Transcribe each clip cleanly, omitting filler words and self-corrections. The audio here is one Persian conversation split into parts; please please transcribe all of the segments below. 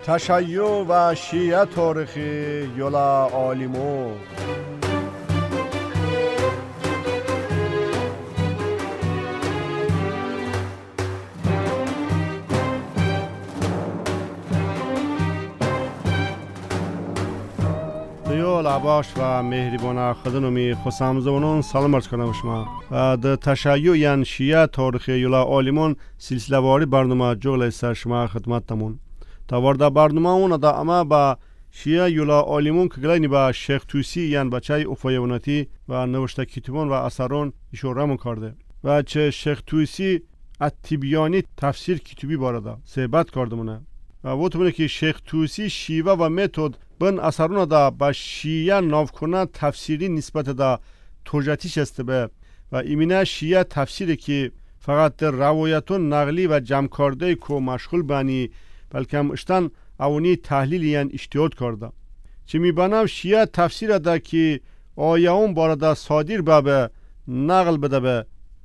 تشیع و شیعه تاریخی یولا عالمو دیو لعباش و مهربان خدنومی خسامزونون سلام عرض کنم شما و در تشیع یعنی شیعه تاریخی یولا عالمون سلسله واری برنامه جغل سر شما خدمت تمون تا ورده برنامه اون دا اما با شیعه یولا عالمون که گلینی با شیخ توسی یعنی بچه افایوناتی و نوشته کتبون و اثرون اشاره کرده و چه شیخ توسی التبیانی تفسیر کتبی بارده صحبت کردمونه و وطمونه که شیخ توسی شیوه و متد بن اثرون دا با شیعه ناوکنه تفسیری نسبت دا توجتیش است به و ایمینه شیعه تفسیری که فقط در روایتون نقلی و جمع کرده که مشغول بانی بلکه هم اشتن اونی تحلیلی یعنی اشتیاد کرده چه میبانم شیعه تفسیر دا که آیه اون بارده صادر به نقل بده به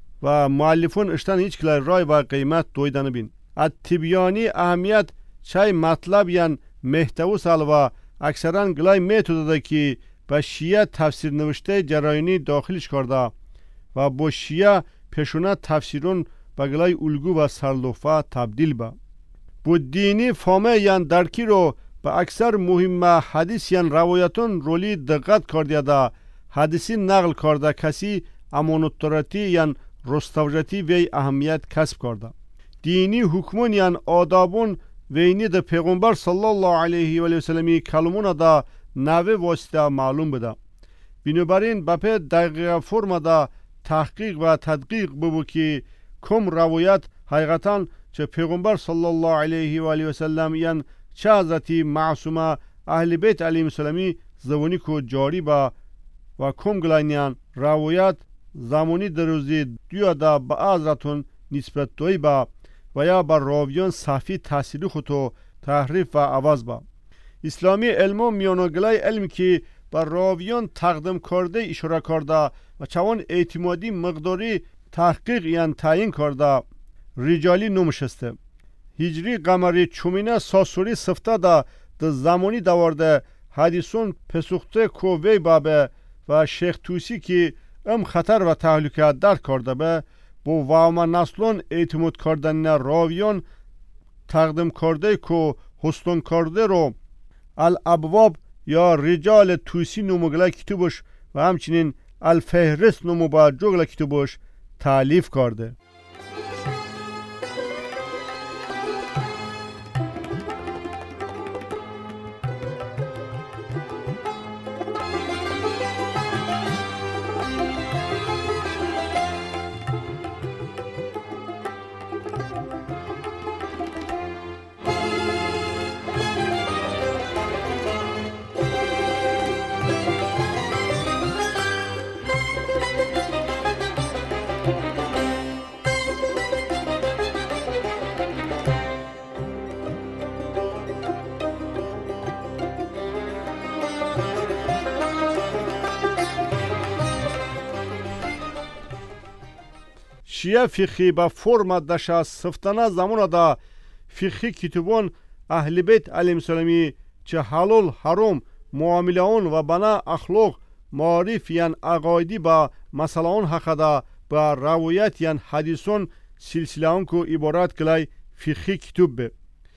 و مؤلفون اشتن هیچ کلای رای و قیمت دویدن بین التبیانی اهمیت چای مطلب یعنی محتوی سال و اکثرا گلای میتود ده که به شیعه تفسیر نوشته جرایانی داخلش کرده و با شیعه پیشونه تفسیرون به گلای الگو و سرلوفه تبدیل به با دینی فهمه یعنی درکی رو به اکثر مهم حدیث یعنی روایتون رولی دقت کرده ده حدیثی نقل کرده کسی امانتدارتی یعنی رستوجتی وی اهمیت کسب کرده دینی حکمون یعنی آدابون وینی ده پیغمبر صلی الله علیه و آله و سلمی کلمون ده نوه واسطه معلوم بده بنابراین بپه دقیق فرم ده تحقیق و تدقیق ببو که کم روایت حقیقتا چه پیغمبر صلی الله علیه و آله و سلم یعنی چه حضرتی معصومه اهل بیت علیهم السلامی زبانی کو جاری با و کم گلاینیان روایت زمانی دروزی دیو ده با حضرتون نسبت دوی با و یا بر راویان صحفی تحصیلی خودو تحریف و عوض با اسلامی علم میانگلای علم که بر راویان تقدم کرده اشاره کرده و چوان اعتمادی مقداری تحقیق یعنی تعیین کرده رجالی نمشسته هجری قمری چومینه ساسوری سفته ده زمانی دوارده حدیثون پسوخته کووی بابه و شیخ توسی که خطر و تهلکه در کرده به با واما نسلون اعتماد کردن راویان تقدم کرده که حسن کرده رو الابواب یا رجال توسی نموگله کتبش و همچنین الفهرست نمو با جغل کتبش تالیف کرده شیعه فقهی با فرم دشا سفتانه زمان دا فقهی کتبون اهل بیت علیهم السلامی چه حلال حرام معامله و بنا اخلاق معارف یعنی عقایدی با مسئله اون حق دا با روایت یعنی حدیثون سلسله اون کو عبارت گلای فقهی کتب به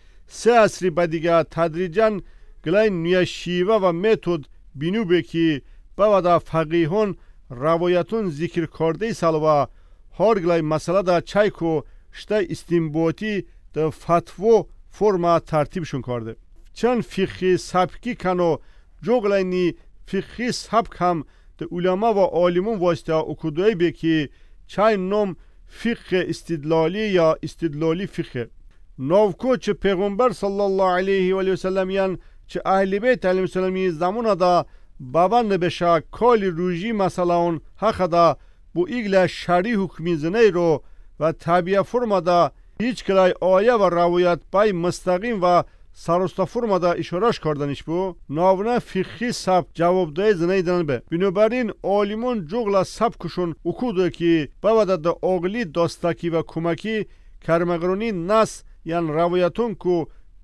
سه عصری بعدیگه تدریجاً گلای نوی شیوه و متد بینو به که با فقیهون روایتون ذکر کرده سالوه هر گلای مسئله دا چای کو شته استنباطی دا فتوا فرما ترتیبشون کرده چند فقهی سبکی کنو جو گلای فقهی سبک هم دا علما و عالمون واسطه اکودوی به که چای نام فقه استدلالی یا استدلالی فقه نوکو چه پیغمبر صلی الله علیه و آله و سلم یعنی چه اهل بیت علیهم السلامی زمان دا بابا نبشه کالی روژی مسئله اون حق دا بو ایگل شرعی حکمی زنی رو و طبیعه فرما دا هیچ کلای آیه و روایت بای مستقیم و سرستا فرما دا اشارش کردنش بو ناونه فقهی سب جواب دای زنی دنن به بنابراین عالمون جغل سب کشون اکودو که باوده دا اغلی داستاکی و کمکی کرمگرونی نس یعنی روایتون کو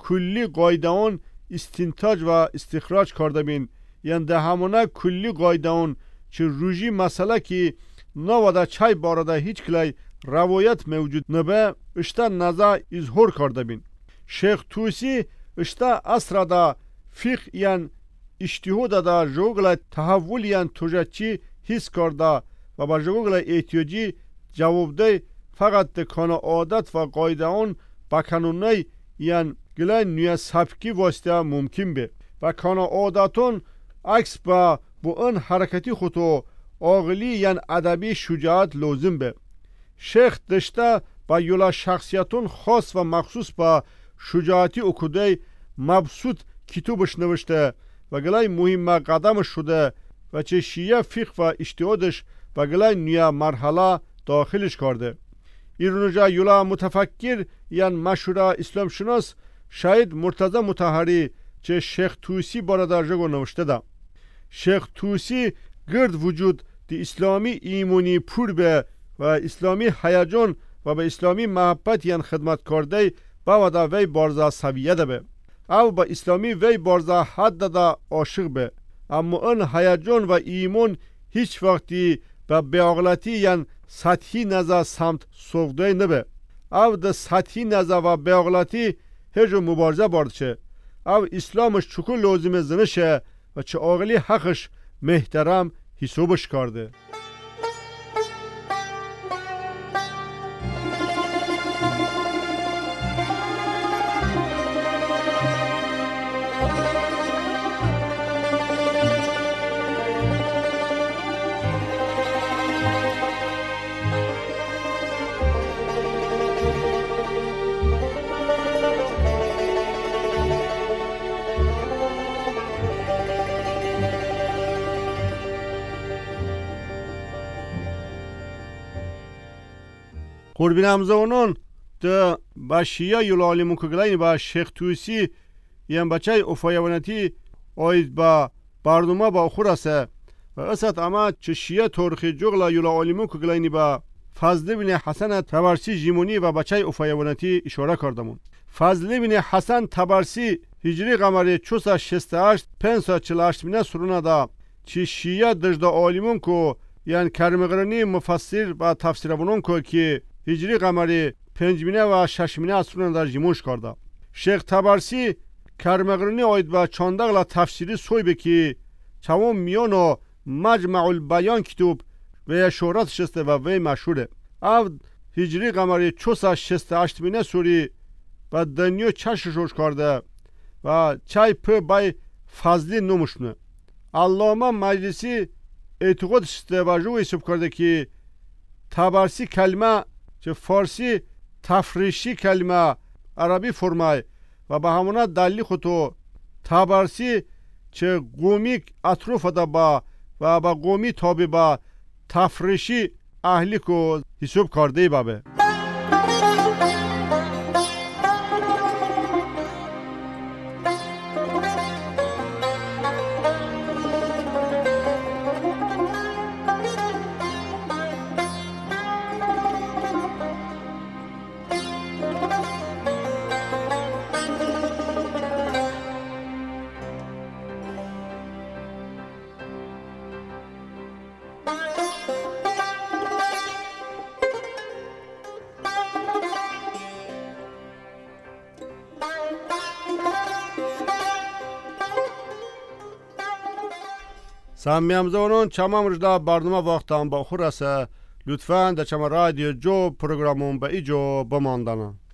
کلی قایده اون استنتاج و استخراج کرده بین. یعنی ده همونه کلی قایده اون چه روژی مسئله که نواده چای بارده هیچ کلی روایت موجود نبه اشتا نظر اظهار کرده بین. شیخ توسی اشتا اصر دا فقه یعنی اشتهود دا جوگل تحول یعنی توجچی حس کرده و با جوگل احتیاجی جواب ده فقط کانه عادت و قایده اون با کانونه یعنی گلای نوی سبکی واسطه ممکن به و کانه عادتون عکس با اون حرکتی خودو عاقلی یعنی ادبی شجاعت لازم به. شیخ دشته با یولا شخصیتون خاص و مخصوص با شجاعتی اکوده مبسوط کتابش نوشته و گلای مهم قدم شده و چه شیعه فقه و اجتهادش و گلای نوی مرحله داخلش کرده. ایرونجا یولا متفکر یعنی مشهور اسلام شناس شاید مرتضی مطهری چه شیخ توسی باره در جگو نوشته ده. شیخ توسی گرد وجود دی اسلامی ایمونی پور به و اسلامی هیجان و به اسلامی محبت یعنی خدمت کرده با ودا وی بارزا سویه ده به او با اسلامی وی بارزا حد ده عاشق به اما اون هیجان و ایمون هیچ وقتی به بیاغلطی یعنی سطحی نظر سمت سوگده نبه او ده سطحی نظر و بیاغلطی هجو مبارزه بارده او اسلامش چکو لازم زنشه و چه عاقلی حقش محترم حسابش کرده. قربین همزانان ده با شیعه یولالی مکگلین با شیخ توسی یم بچه افایونتی آید با برنامه با خور است و اسد اما چه شیعه تاریخی جغل یولالی مکگلین با فضل بن حسن تبرسی جیمونی و بچه افایونتی اشاره کردمون. فضل بن حسن تبرسی هجری قمری 468 548 مینه سرونه دا چه شیعه دجده آلیمون که یعنی کرمغرانی مفسر و تفسیر بونون که هجری قمری 5 مینه و 6 مینه اصلون در جیموش کرده. شیخ تبرسی کرمغرانی آید با چاندقل تفسیری سوی بکی چوام میانو مجمع البیان کتاب و شهرت شسته و وی مشهوره. او هجری قمری 468 مینه سوری و دنیا چششوش کرده و چای په بای فضلی نموشنه. علامه مجلسی اعتقاد شسته و جو حساب کرده که تبرسی کلمه چه فارسی تفریشی کلمه عربی فرمای و به همونه دلیل خودو تبرسی چه قومی اطراف ده با و با قومی تابع با تفریشی اهلی کو حساب کرده بابه. سامیامزانون چمام رجدا برنامه وقتان با خور است. لطفاً در چما رادیو جو پروگرامون به ایجو بماندنه.